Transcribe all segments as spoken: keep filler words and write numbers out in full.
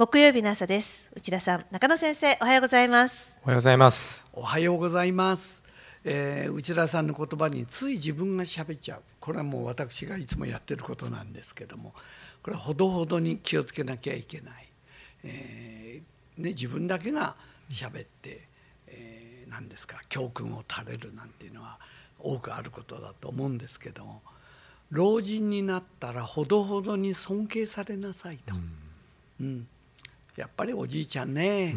木曜日の朝です。内田さん、中野先生、おはようございます。 おはようございます。 おはようございます、えー、内田さんの言葉につい自分が喋っちゃう。これはもう私がいつもやってることなんですけども、これはほどほどに気をつけなきゃいけない、えーね、自分だけが喋って、えー、何ですか教訓を垂れるなんていうのは多くあることだと思うんですけども、老人になったらほどほどに尊敬されなさいと、うんうんやっぱりおじいちゃんね、うん、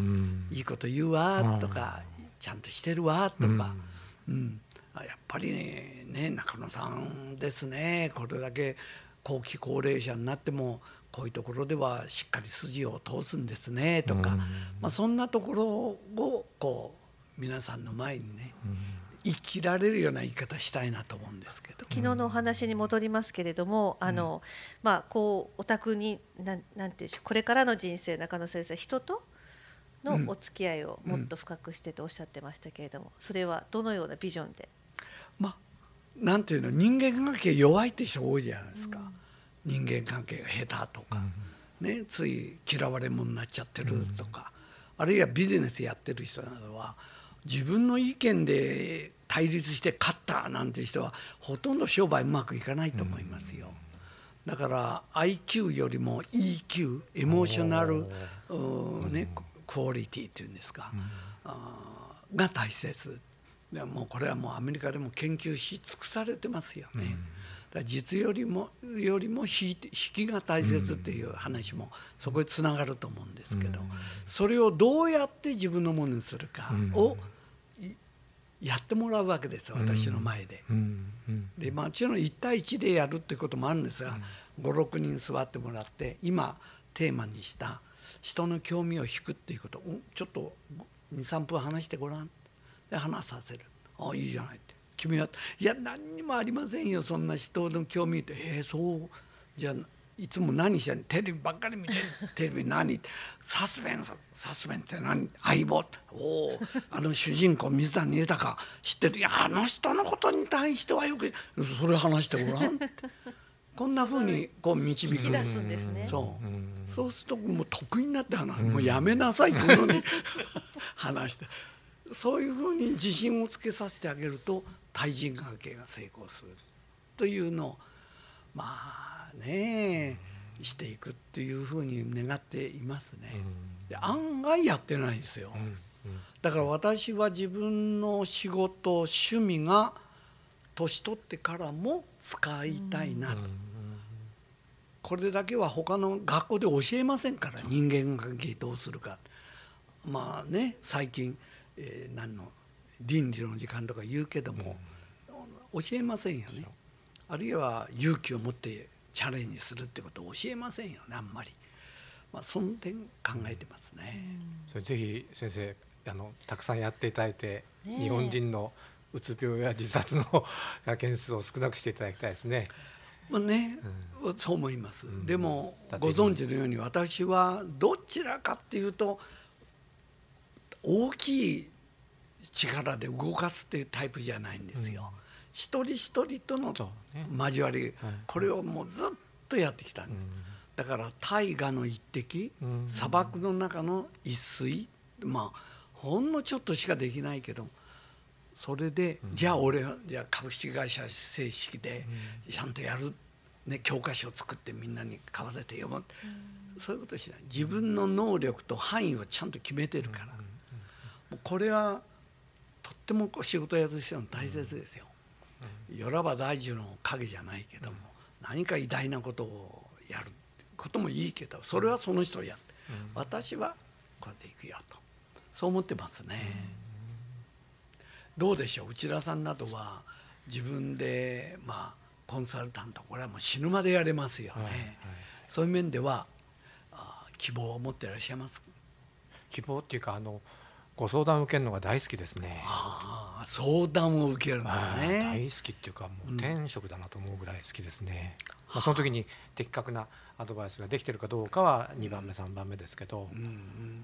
いいこと言うわとか、うん、ちゃんとしてるわとか、うんうん、やっぱり ね, ね中野さんですね、これだけ後期高齢者になってもこういうところではしっかり筋を通すんですねとか、うんまあ、そんなところをこう皆さんの前にね、うん生きられるような言い方したいなと思うんですけど、 昨日のお話に戻りますけれども、あの、うんまあ、こうお宅にななんていうこれからの人生、中野先生、人とのお付き合いをもっと深くしてとおっしゃってましたけれども、それはどのようなビジョンで？ まあ、なんていうの、人間関係弱いって人多いじゃないですか、うん、人間関係が下手とか、うんね、つい嫌われ者になっちゃってるとか、うん、あるいはビジネスやってる人などは自分の意見で対立して勝ったなんていう人はほとんど商売うまくいかないと思いますよ。だから アイキュー よりも イーキュー エモーショナル、ね、クオリティっていうんですか、が大切で、もうこれはもうアメリカでも研究し尽くされてますよね。だから実よりもよりも引きが大切っていう話もそこへつながると思うんですけど、それをどうやって自分のものにするかをやってもらうわけですよ、私の前で。で、もちろんいち対いちでやるっていうこともあるんですが、ご、ろくにん座ってもらって今テーマにした人の興味を引くっていうことをちょっとにさんぷん話してごらんで話させる。ああいいじゃないって。君はいや何にもありませんよ、そんな人の興味って。えー、そうじゃあいつも何してんの、テレビばっかり見てるテレビ何サスペンスサスペンスって何、相棒おおあの主人公水谷豊知ってる、いやあの人のことに対してはよくそれ話してごらんってこんなふうにこう導く、 引き出すんですね。 そうそうするともう得意になって話、もうやめなさいっていうのに話して、そういうふうに自信をつけさせてあげると対人関係が成功するというのをまあねしていくっていうふうに願っていますね。で案外やってないですよ。だから私は自分の仕事趣味が年取ってからも使いたいなと。これだけは他の学校で教えませんから、人間関係どうするか。まあね最近、えー、何の倫理の時間とか言うけども、教えませんよね。あるいは勇気を持ってチャレンジするってことを教えませんよね、あんまり。まあ、その点考えてますね。 うん、それぜひ先生あのたくさんやっていただいて、ね、日本人のうつ病や自殺の件数を少なくしていただきたいですね。 まあね、うん、そう思います、うん、でもご存知のように私はどちらかっていうと大きい力で動かすっていうタイプじゃないんですよ、うん、一人一人との交わり、ねはい、これをもうずっとやってきたんです、うん、だから大河の一滴、うん、砂漠の中の一水、まあほんのちょっとしかできないけど、それで、うん、じゃあ俺はじゃあ株式会社正式でちゃんとやる、ね、教科書を作ってみんなに買わせて読む、うん、そういうことしない。自分の能力と範囲をちゃんと決めてるから、うん、もうこれはとっても仕事やる人の大切ですよ。よらば大樹の影じゃないけども、何か偉大なことをやることもいいけど、それはその人をやって、私はこれでいくよと、そう思ってますね。どうでしょう、内田さんなどは自分でまあコンサルタント、これはもう死ぬまでやれますよね、はいはい、そういう面では希望を持っていらっしゃいますか？ 希望っていうかあのご相談を受けるのが大好きですね。 ああ、相談を受けるのね。 大好きっていうかもう天職だなと思うぐらい好きですね、うん、まあ、その時に的確なアドバイスができてるかどうかはにばんめさんばんめですけど、うんうん、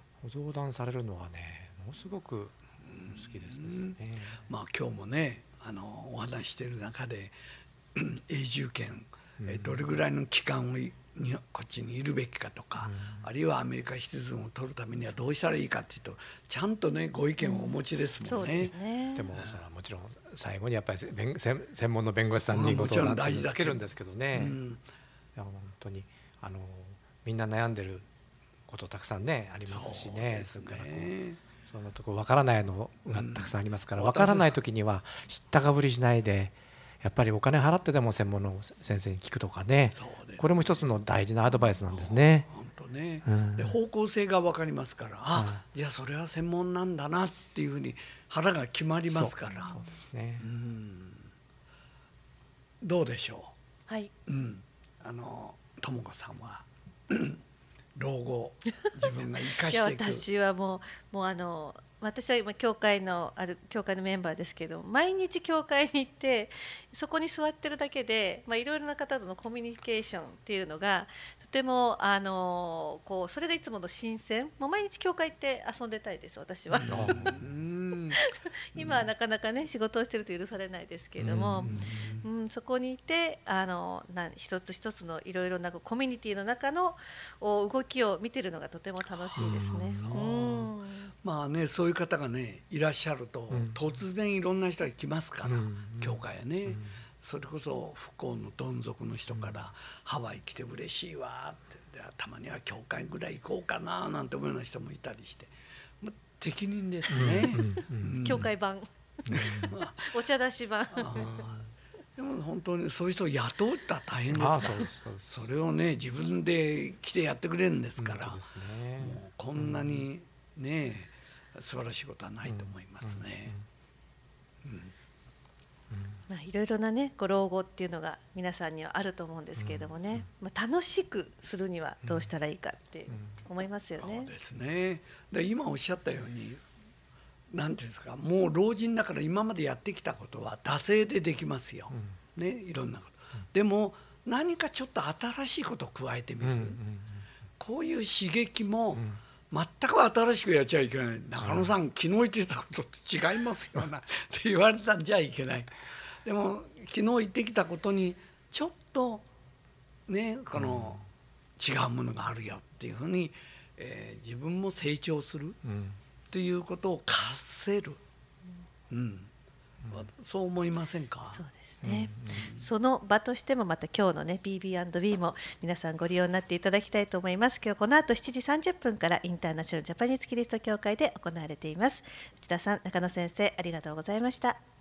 ご相談されるのはねものすごく好きですね、うん、 まあ今日もねあのお話している中で永住権、うん、どれぐらいの期間をにこっちにいるべきかとか、うん、あるいはアメリカシティズンを取るためにはどうしたらいいかっていうとちゃんとねご意見をお持ちですもんね。うん、そうですね。 でもそれはもちろん最後にやっぱり弁専門の弁護士さんにご相談つけるんですけどね、うん、いや本当にあのみんな悩んでることたくさんねありますしね。そうですね。そのとこ分からないのがたくさんありますから、うん、分からない時には知ったかぶりしないでやっぱりお金払ってでも専門の先生に聞くとかね、これも一つの大事なアドバイスなんですね。 本当ね、うん、で方向性が分かりますから、あ、うん、じゃあそれは専門なんだなっていうふうに腹が決まりますから。 そう、そうですね。うん、 どうでしょう。はい。 うん、あの智子さんは老後自分が生かしていく。いや私はもうもうあの。私は今教会のある教会のメンバーですけど、毎日教会に行ってそこに座ってるだけで、まあ、いろいろな方とのコミュニケーションっていうのがとてもあのこうそれがいつもの新鮮。もう毎日教会行って遊んでたいです私は。今はなかなかね仕事をしてると許されないですけれども、うん、そこにいてあのな一つ一つのいろいろなコミュニティの中の動きを見てるのがとても楽しいですね。うん、 まあね、そういう方がねいらっしゃると、うん、突然いろんな人が来ますから、うん、教会やね、うん、それこそ不幸のどん底の人から、うん、ハワイ来て嬉しいわってでたまには教会ぐらい行こうかななんて思うような人もいたりして、まあ、適任ですね、 うんうん、教会版お茶出し版でも本当にそういう人を雇ったら大変ですから、それをね自分で来てやってくれるんですから、ですね、もうこんなにね、うん、素晴らしいことはないと思いますね。 いろいろなねご老後っていうのが皆さんにはあると思うんですけれどもね、うん、まあ、楽しくするにはどうしたらいいかって思いますよね。 そうですね。で今おっしゃったようになんていうんですか、もう老人だから今までやってきたことは惰性でできますよ、うん、ね、いろんなこと、うん、でも何かちょっと新しいことを加えてみる、うんうんうん、こういう刺激も全く新しくやっちゃいけない、うん、中野さん、昨日言ってたことと違いますよなって言われたんじゃいけない。でも昨日言ってきたことにちょっとねこの違うものがあるよっていうふうに、えー、自分も成長する、うんということを活せる、うんうん、そう思いませんか。 そうですね、うんうん、その場としてもまた今日のね ビービーアンドビー も皆さんご利用になっていただきたいと思います。今日この後しちじさんじゅっぷんからインターナショナルジャパニーズキリスト教会で行われています。内田さん、中野先生、ありがとうございました。